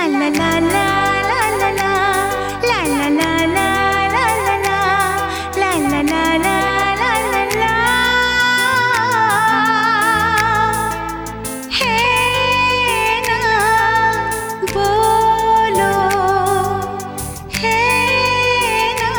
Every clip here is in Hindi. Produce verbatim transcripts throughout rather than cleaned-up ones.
ला ला ला ला ला ला ला ला ला ला ला ला ला ला ला ला ला ला ला है ना बोलो है ना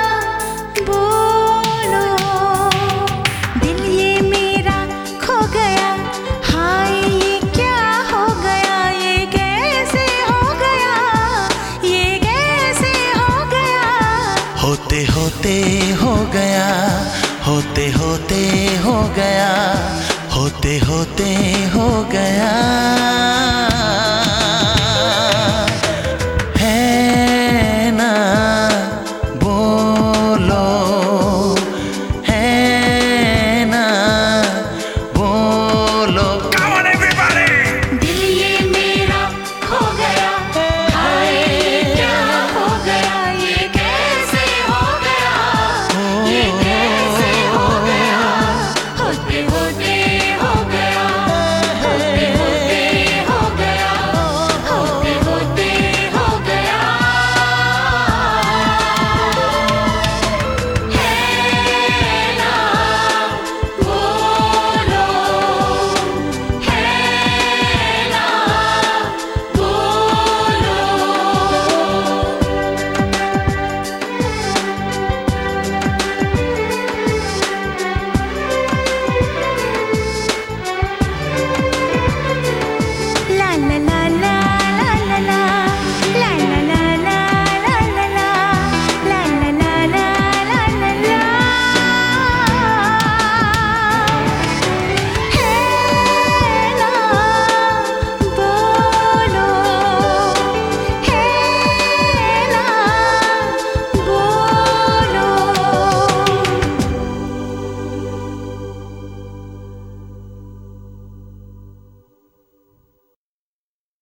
बोलो दिल ये मेरा खो गया हाय ये क्या हो गया ये कैसे हो गया ये कैसे हो गया होते होते हो गया होते होते हो गया होते होते हो गया।